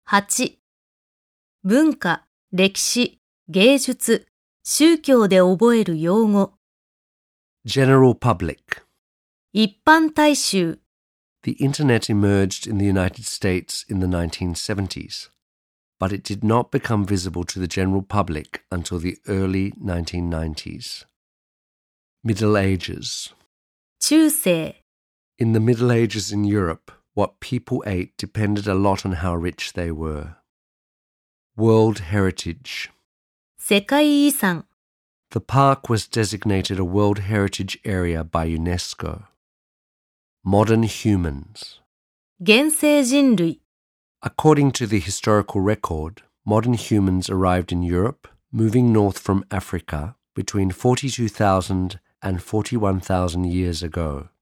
8、文化、歴史、芸術、宗教で覚える用語。 General public. 一般大衆。 The Internet emerged in the United States in the 1970s, but it did not become visible to the general public until the early 1990s. Middle Ages. 中世。 In the Middle Ages in Europe, what people ate depended a lot on how rich they were. World Heritage. 世界遺産。 The park was designated a World Heritage Area by UNESCO. Modern humans. 現世人類。 According to the historical record, modern humans arrived in Europe, moving north from Africa between 42,000 and 41,000 years ago.